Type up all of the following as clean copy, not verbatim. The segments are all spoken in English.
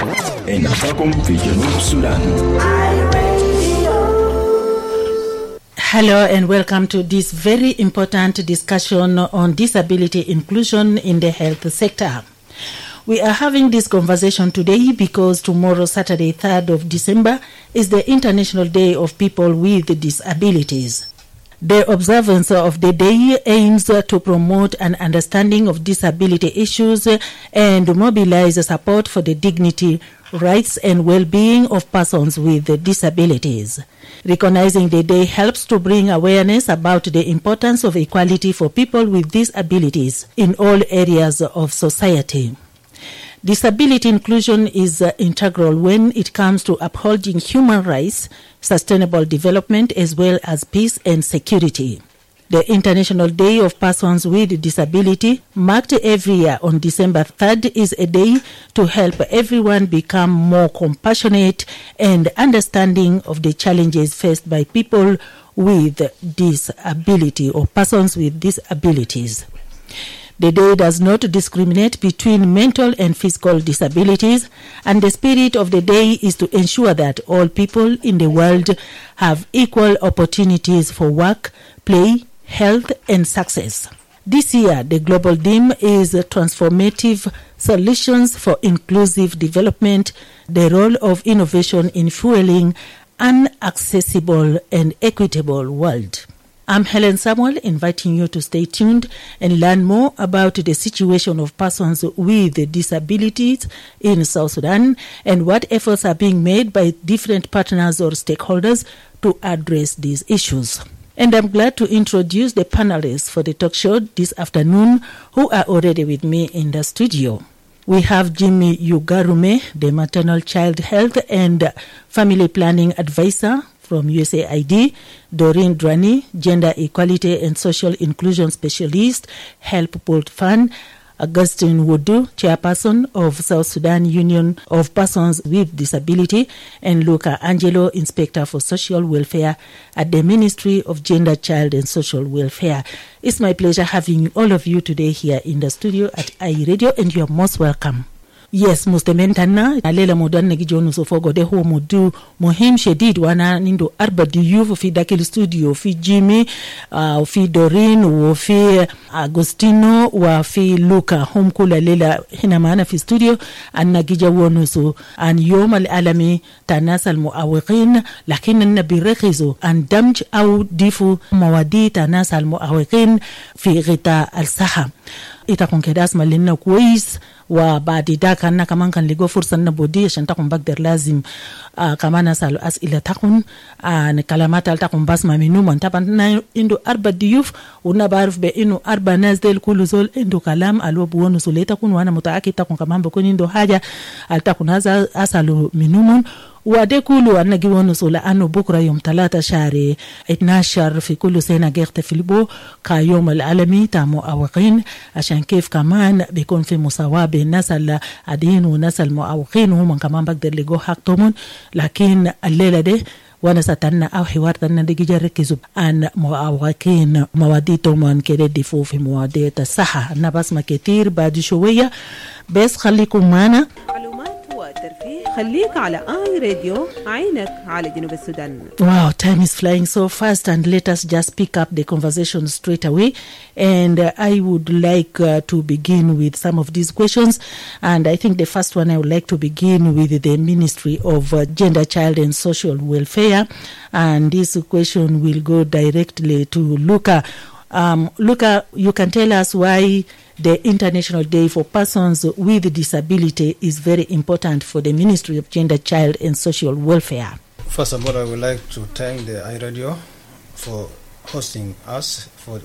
نفاكم في جنوب السودان. Hello and welcome to this very important discussion on disability inclusion in the health sector. We are having this conversation today because tomorrow, Saturday, 3rd of December, is the International Day of People with Disabilities. The observance of the day aims to promote an understanding of disability issues and mobilize support for the dignity, rights and well-being of persons with disabilities. Recognizing the day helps to bring awareness about the importance of equality for people with disabilities in all areas of society. Disability inclusion is integral when it comes to upholding human rights, sustainable development, as well as peace and security. The International Day of Persons with Disability, marked every year on December 3rd, is a day to help everyone become more compassionate and understanding of the challenges faced by people with disability or persons with disabilities. The day does not discriminate between mental and physical disabilities, and the spirit of the day is to ensure that all people in the world have equal opportunities for work, play, health, and success. This year, the global theme is transformative solutions for inclusive development, the role of innovation in fueling an accessible and equitable world. I'm Helen Samuel, inviting you to stay tuned and learn more about the situation of persons with disabilities in South Sudan and what efforts are being made by different partners or stakeholders to address these issues. And I'm glad to introduce the panelists for the talk show this afternoon who are already with me in the studio. We have Jimmy Yugarume, the maternal child health and family planning advisor from USAID, Doreen Drani, Gender Equality and Social Inclusion Specialist, Help Port Fund, Augustine Wudu, Chairperson of South Sudan Union of Persons with Disability, and Luca Angelo, Inspector for Social Welfare at the Ministry of Gender, Child and Social Welfare. It's my pleasure having all of you today here in the studio at iRadio, and you're most welcome. Yes, mustementana alela mudan negijonu sofogo de ho mudu muhim shedid wana nindo arba diyuf fi dakil studio fi Jimmy fi Doreen wa fi Agostino wa fi Luca hum kula lela hina maana fi studio anna gijawonu so an yom al-alami tanas al-muawiqin lakin nabirikhizu an damj au difu mawadi tanas al-muawiqin fi ghita al-saha itakuwa kedas malina kwis وبعد ده كنا كمان كان لقوا فرصة نبودي عشان تكون بقدر لازم كمان أسأل أسئلة تكون كلمات تكون بس ما منو من طبعا عنده 4 ضيوف ونبعرف بأنه 4 ناس ديل كل زول عنده كلام الو بونو سولي تكون وأنا متأكد تكون كمان بكون عنده حاجة تكون هذا أسأل منو من وده كله أنا جيوانو سولا أنه بكرة يوم 3 شهر 12 في كل سنة يحتفل به كيوم العالمي تامو أوقين عشان كيف كمان بيكون في مساواة بين الناس العاديين والناس المعوقين وهم كمان بقدر لقوا حقهم. لكن الليلة دي وانا ستنا او حوار تنا دي جركزوا عن معوقين مواديتهم عن كده دفو في موادية الصحة. أنا بسمع كتير بعد شوية بس خليكم معنا. والترفيه خليك على راديو عينك على جنوب السودان. Wow, time is flying so fast, and let us just pick up the conversation straight away. And I would like to begin with some of these questions. And I think the first one I would like to begin with the Ministry of Gender, Child and Social Welfare. And this question will go directly to Luca. Luca, you can tell us why the International Day for Persons with Disability is very important for the Ministry of Gender, Child and Social Welfare. First of all, I would like to thank the iRadio for hosting us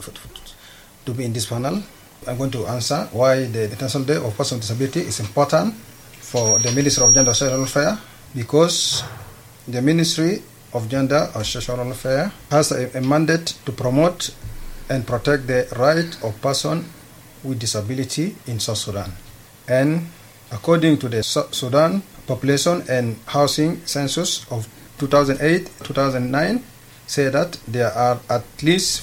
to be in this panel. I'm going to answer why the International Day of Persons with Disability is important for the Ministry of Gender and Social Welfare, because the Ministry of Gender and Social Welfare has a mandate to promote and protect the right of persons with disability in South Sudan. And according to the Sudan Population and Housing Census of 2008-2009, say that there are at least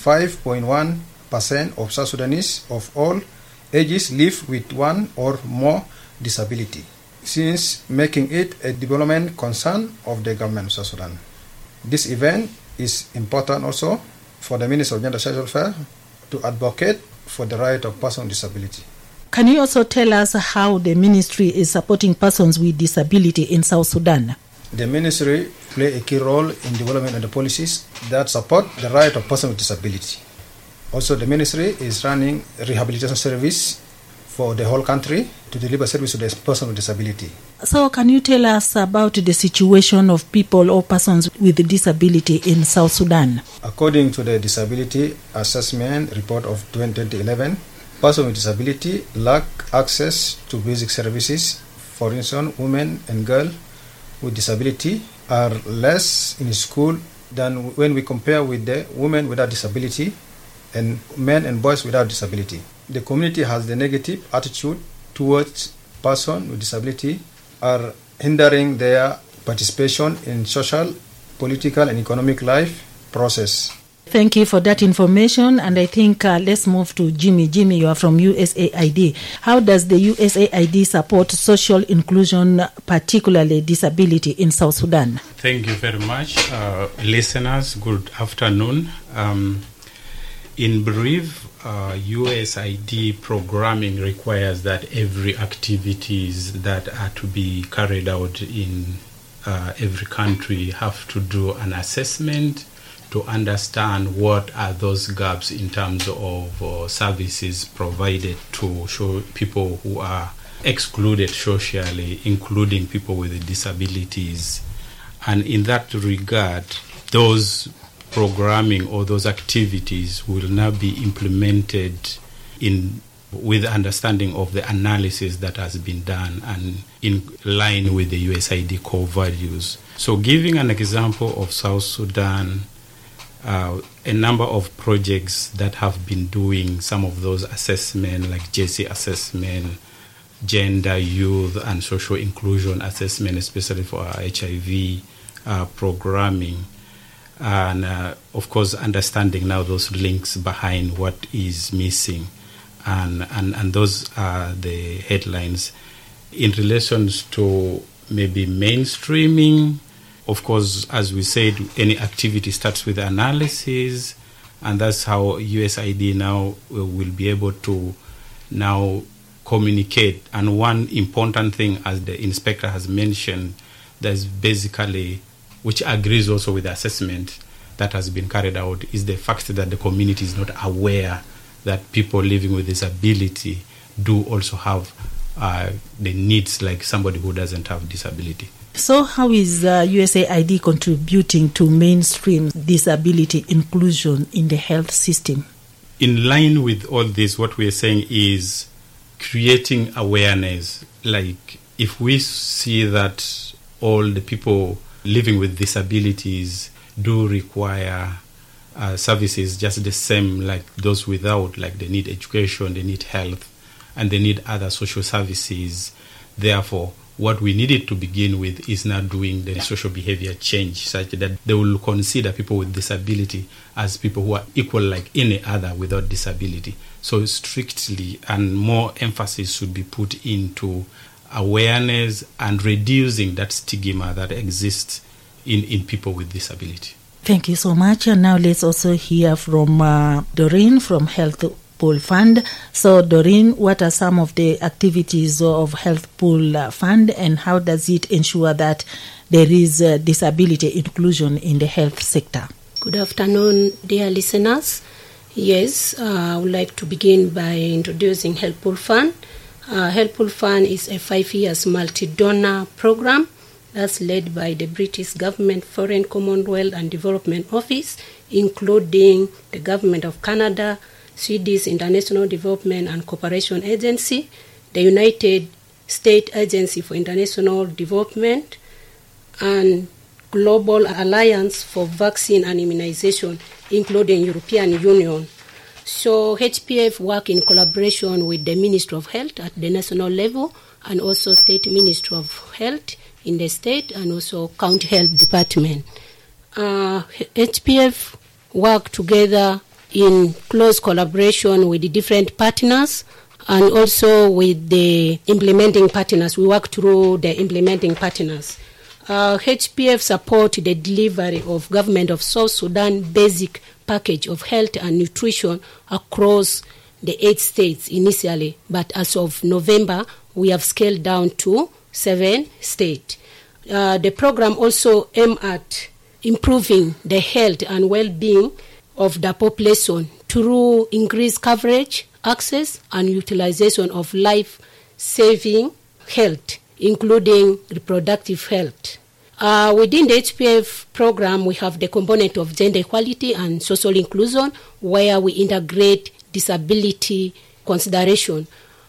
5.1% of South Sudanese of all ages live with one or more disability. since making it a development concern of the government of South Sudan. This event is important also for the Minister of Gender and Social Welfare to advocate for the right of persons with disability. Can you also tell us how the ministry is supporting persons with disability in South Sudan? The ministry play a key role in development of the policies that support the right of persons with disability. Also, the ministry is running a rehabilitation service for the whole country to deliver service to the person with disability. So can you tell us about the situation of people or persons with disability in South Sudan? According to the Disability Assessment Report of 2011, persons with disability lack access to basic services. For instance, women and girls with disability are less in school than when we compare with the women without disability and men and boys without disability. The community has the negative attitude towards persons with disability are hindering their participation in social, political and economic life process. Thank you for that information, and I think let's move to Jimmy. Jimmy, you are from USAID. How does the USAID support social inclusion, particularly disability, in South Sudan? Thank you very much. Listeners, good afternoon. In brief, USAID programming requires that every activities that are to be carried out in every country have to do an assessment to understand what are those gaps in terms of services provided to show people who are excluded socially, including people with disabilities. And in that regard, those programming or those activities will now be implemented with understanding of the analysis that has been done and in line with the USAID core values. So giving an example of South Sudan, a number of projects that have been doing some of those assessments like JC assessment, gender, youth and social inclusion assessment, especially for our HIV programming. And of course, understanding now those links behind what is missing, and those are the headlines. In relation to maybe mainstreaming, of course, as we said, any activity starts with analysis, and that's how USAID now will be able to now communicate. And one important thing, as the inspector has mentioned, that's basically, which agrees also with the assessment that has been carried out, is the fact that the community is not aware that people living with disability do also have the needs like somebody who doesn't have disability. So how is USAID contributing to mainstream disability inclusion in the health system? In line with all this, what we are saying is creating awareness. Like if we see that all the people living with disabilities do require services just the same like those without, like they need education, they need health, and they need other social services. Therefore, what we needed to begin with is now doing the social behavior change such that they will consider people with disability as people who are equal like any other without disability. So strictly and more emphasis should be put into awareness and reducing that stigma that exists in people with disability. Thank you so much. And now let's also hear from Doreen from Health Pool Fund. So Doreen, what are some of the activities of Health Pool Fund, and how does it ensure that there is disability inclusion in the health sector? Good afternoon, dear listeners. Yes, I would like to begin by introducing Health Pool Fund. Health Pool Fund is a 5-year multi-donor program that's led by the British Government Foreign, Commonwealth and Development Office, including the Government of Canada, Swedish International Development and Cooperation Agency, the United States Agency for International Development, and Global Alliance for Vaccine and Immunization, including European Union. So HPF work in collaboration with the Ministry of Health at the national level, and also State Ministry of Health in the state, and also County Health Department. HPF work together in close collaboration with the different partners and also with the implementing partners. We work through the implementing partners. HPF support the delivery of government of South Sudan basic package of health and nutrition across the 8 states initially, but as of November, we have scaled down to 7 states. The program also aims at improving the health and well-being of the population through increased coverage, access, and utilization of life-saving health, including reproductive health. Within the HPF program, we have the component of gender equality and social inclusion, where we integrate disability consideration.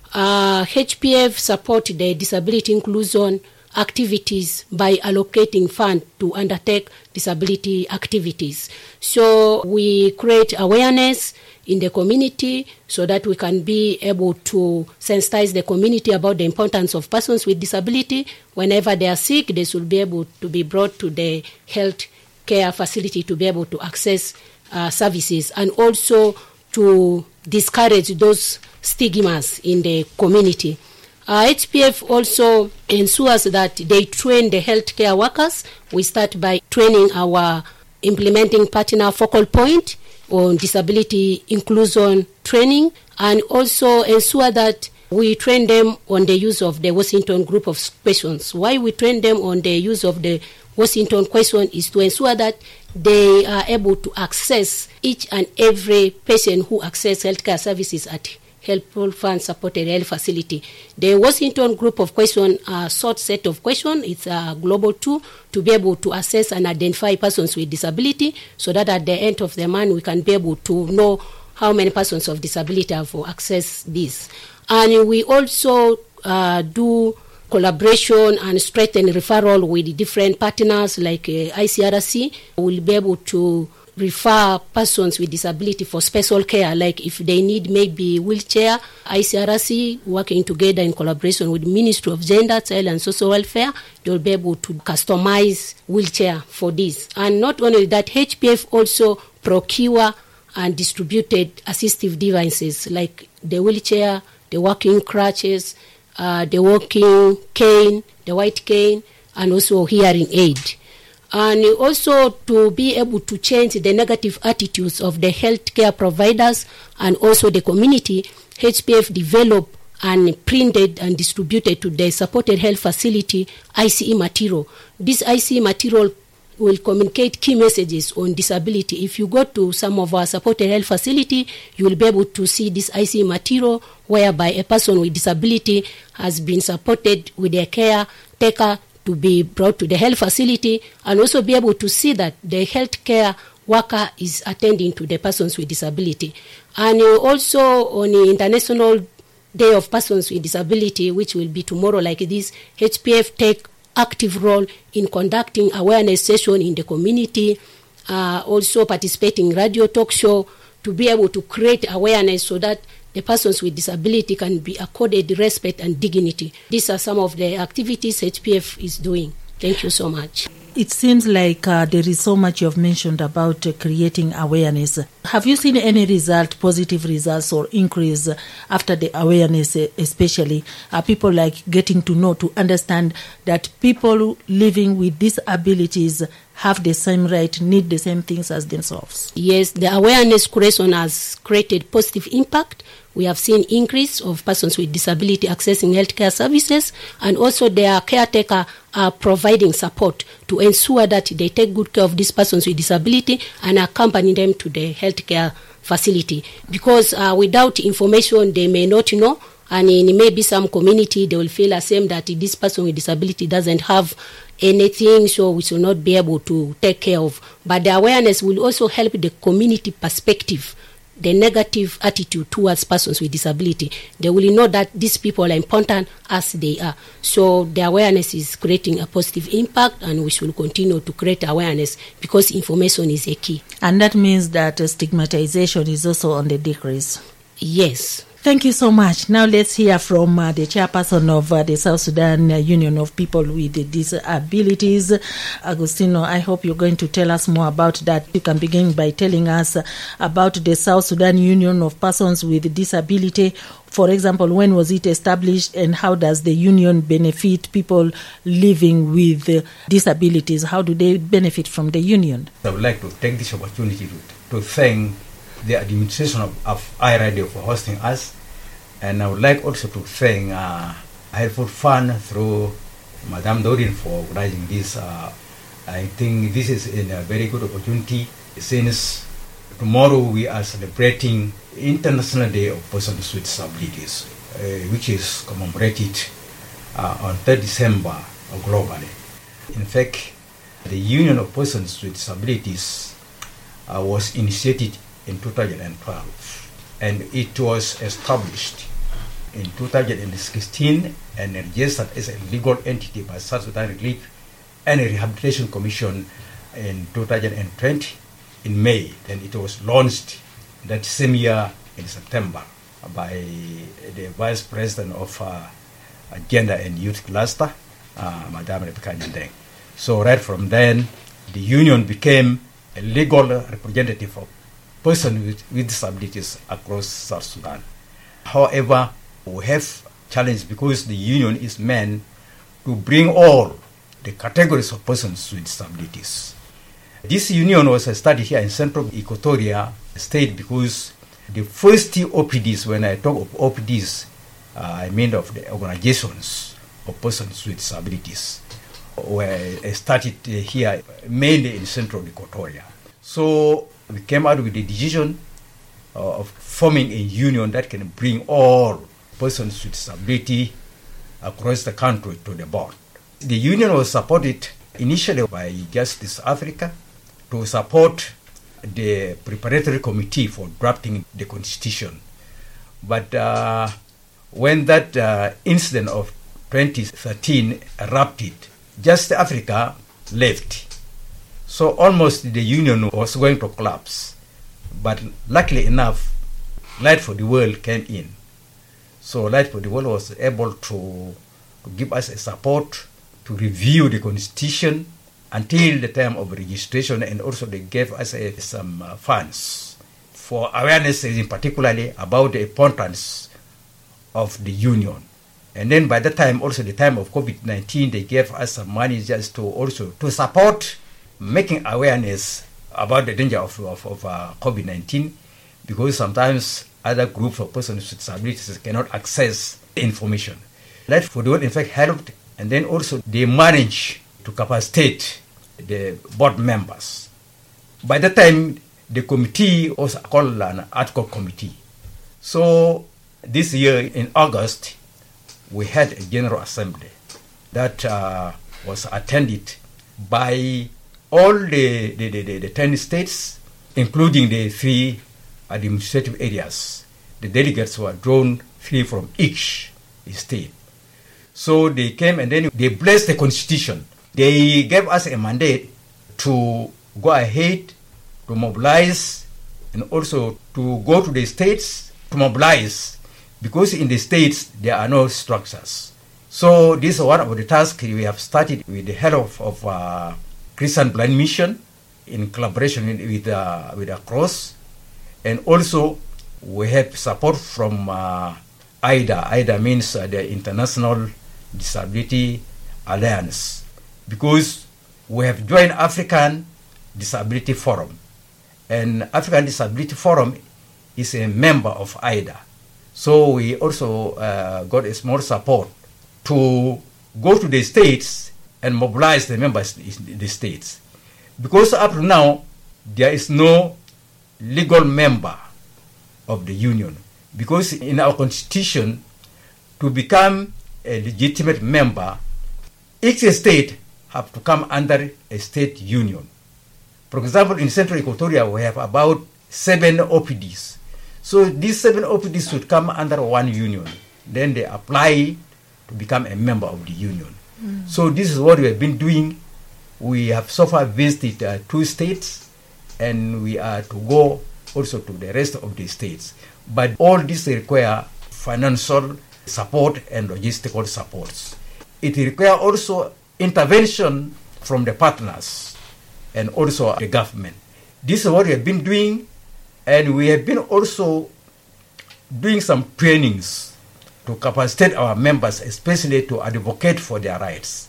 HPF support the disability inclusion activities by allocating funds to undertake disability activities. So we create awareness in the community so that we can be able to sensitize the community about the importance of persons with disability. Whenever they are sick, they should be able to be brought to the health care facility to be able to access services, and also to discourage those stigmas in the community. HPF also ensures that they train the healthcare workers. We start by training our implementing partner focal point on disability inclusion training, and also ensure that we train them on the use of the Washington group of questions. Why we train them on the use of the Washington question is to ensure that they are able to access each and every patient who access healthcare services at Helpful Fund supported health facility. The Washington group of questions are a short set of questions. It's a global tool to be able to assess and identify persons with disability, so that at the end of the month we can be able to know how many persons of disability have accessed this. And we also do collaboration and strengthen referral with different partners like ICRC. We'll be able to refer persons with disability for special care, like if they need maybe wheelchair. ICRC, working together in collaboration with Ministry of Gender, Child and Social Welfare, they'll be able to customize wheelchair for this. And not only that, HPF also procure and distributed assistive devices like the wheelchair, the walking crutches, the walking cane, the white cane, and also hearing aid. And also to be able to change the negative attitudes of the healthcare providers and also the community, HPF developed and printed and distributed to the supported health facility ICE material. This ICE material will communicate key messages on disability. If you go to some of our supported health facility, you will be able to see this ICE material whereby a person with disability has been supported with a caretaker to be brought to the health facility, and also be able to see that the healthcare worker is attending to the persons with disability. And also on the International Day of Persons with Disability, which will be tomorrow like this, HPF take active role in conducting awareness session in the community, also participating in radio talk show to be able to create awareness so that the persons with disability can be accorded respect and dignity. These are some of the activities HPF is doing. Thank you so much. It seems like there is so much you have mentioned about creating awareness. Have you seen any result, positive results or increase after the awareness, especially? Are people like getting to know, to understand that people living with disabilities have the same right, need the same things as themselves? Yes, the awareness creation has created positive impact. We have seen increase of persons with disability accessing healthcare services, and also their caretaker are providing support to ensure that they take good care of these persons with disability and accompany them to the healthcare facility. Because without information, they may not know, and in maybe some community, they will feel the same that this person with disability doesn't have anything, so we should not be able to take care of. But the awareness will also help the community perspective, the negative attitude towards persons with disability. They will know that these people are important as they are. So the awareness is creating a positive impact, and we should continue to create awareness because information is a key. And that means that stigmatization is also on the decrease. Yes. Thank you so much. Now let's hear from the chairperson of the South Sudan Union of People with Disabilities. Agustino, I hope you're going to tell us more about that. You can begin by telling us about the South Sudan Union of Persons with Disability. For example, when was it established and how does the union benefit people living with disabilities? How do they benefit from the union? I would like to take this opportunity to thank the administration of iRadio for hosting us, and I would like also to thank Helpful Fund through Madame Dorin for organizing this. I think this is a very good opportunity since tomorrow we are celebrating International Day of Persons with Disabilities, which is commemorated on 3rd December globally. In fact, the Union of Persons with Disabilities was initiated in 2012, and it was established in 2016 and registered as a legal entity by South Sudan Relief and Rehabilitation Commission in 2020 in May, and it was launched that same year in September by the Vice President of Gender and Youth Cluster, Madame Rebecca Nyandeng. So right from then, the union became a legal representative of persons with disabilities across South Sudan. However, we have challenge because the union is meant to bring all the categories of persons with disabilities. This union was started here in Central Equatoria State because the first OPDs, when I talk of OPDs, I mean of the organizations of persons with disabilities, were started here mainly in Central Equatoria. So we came out with the decision of forming a union that can bring all persons with disability across the country to the board. The union was supported initially by Justice Africa to support the preparatory committee for drafting the constitution. But when that incident of 2013 erupted, Justice Africa left. So almost the union was going to collapse. But luckily enough, Light for the World came in. So Light for the World was able to give us a support to review the constitution until the time of registration, and also they gave us some funds for awareness, in particularly about the importance of the union. And then by the time, also the time of COVID-19, they gave us some money just to also to support making awareness about the danger of COVID-19, because sometimes other groups of persons with disabilities cannot access information. Light for the World, in fact, helped, and then also they managed to capacitate the board members. By the time, the committee was called an ad hoc committee. So this year in August, we had a general assembly that was attended by all the 10 states, including the 3 administrative areas. The delegates were drawn 3 from each state. So they came and then they blessed the constitution. They gave us a mandate to go ahead to mobilize and also to go to the states to mobilize, because in the states there are no structures. So this is one of the tasks we have started with the help of Christian Blind Mission in collaboration with Cross, and also we have support from IDA. IDA means the International Disability Alliance, because we have joined African Disability Forum, and African Disability Forum is a member of IDA. So we also got a small support to go to the states and mobilize the members in the states. Because up to now, there is no legal member of the union. Because in our constitution, to become a legitimate member, each state have to come under a state union. For example, in Central Equatoria, we have about 7 OPDs. So these 7 OPDs should come under one union. Then they apply to become a member of the union. So this is what we have been doing. We have so far visited 2 states, and we are to go also to the rest of the states. But all this require financial support and logistical supports. It requires also intervention from the partners and also the government. This is what we have been doing, and we have been also doing some trainings to capacitate our members, especially to advocate for their rights.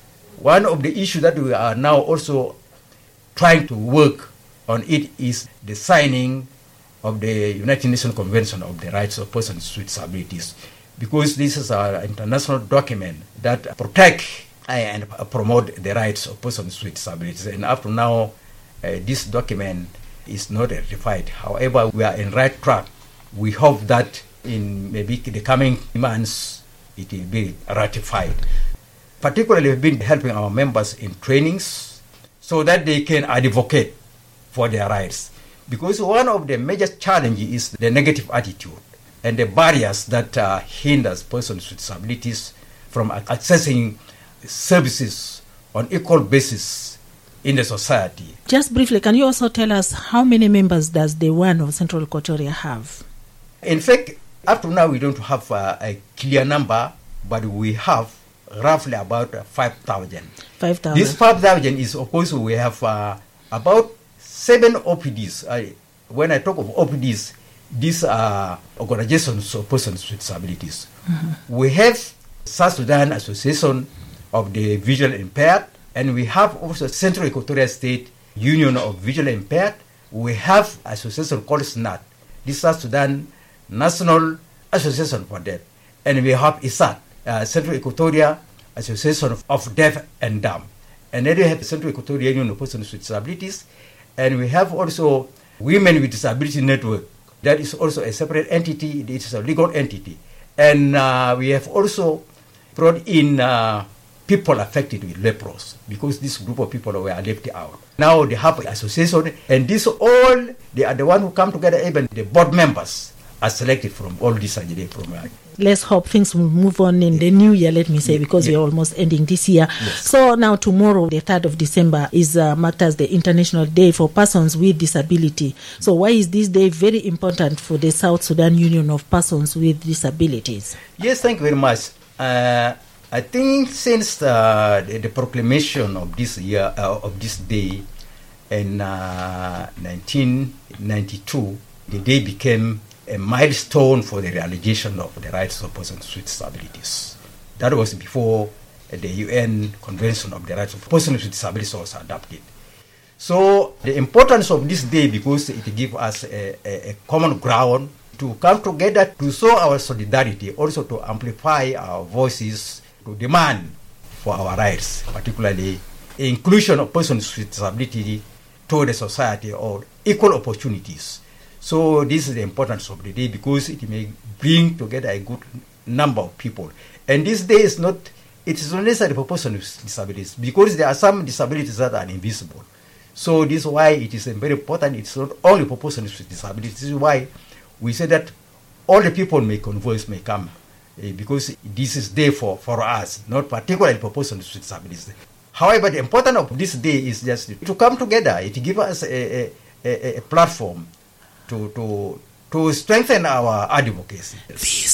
One of the issues that we are now also trying to work on it is the signing of the United Nations Convention of the Rights of Persons with Disabilities, because this is an international document that protects and promote the rights of persons with disabilities. And up to now, this document is not ratified. However, we are in right track. We hope that in maybe the coming months, it will be ratified. Particularly, we've been helping our members in trainings so that they can advocate for their rights. Because one of the major challenges is the negative attitude and the barriers that hinders persons with disabilities from accessing services on equal basis in the society. Just briefly, can you also tell us how many members does the one of Central Equatoria have? In fact, up to now we don't have a clear number, but we have roughly about 5,000. 5,000. This 5,000 is opposed to we have about 7 OPDs. When I talk of OPDs, these are organizations of persons with disabilities. Mm-hmm. We have South Sudan Association of the Visually Impaired, and we have also Central Equatoria State Union of Visually Impaired. We have association called SNAT, this South Sudan National Association for Deaf, and we have ISAT, Central Equatoria Association of Deaf and Dumb, and then we have Central Equatoria Union of Persons with Disabilities, and we have also Women with Disability Network. That is also a separate entity. It is a legal entity, and we have also brought in people affected with leprosy, because this group of people were left out. Now they have an association, and this all, they are the one who come together. Even the board members are selected from all these from. Let's hope things will move on in the new year, let me say, because we're almost ending this year. Yes. So now tomorrow, the 3rd of December, is marked as the International Day for Persons with Disability. So why is this day very important for the South Sudan Union of Persons with Disabilities? Yes, thank you very much. I think since the proclamation of this year, of this day in 1992, the day became a milestone for the realization of the rights of persons with disabilities. That was before the UN Convention of the Rights of Persons with Disabilities was adopted. So the importance of this day, because it gives us a common ground to come together to show our solidarity, also to amplify our voices, to demand for our rights, particularly inclusion of persons with disability to the society or equal opportunities. So this is the importance of the day, because it may bring together a good number of people. And this day is not necessary for persons with disabilities, because there are some disabilities that are invisible. So this is why it is very important. It's not only for persons with disabilities. This is why we say that all the people may converse, may come, because this is day for us, not particularly for persons with disabilities. However, the importance of this day is just to come together. It gives us a platform to strengthen our advocacy.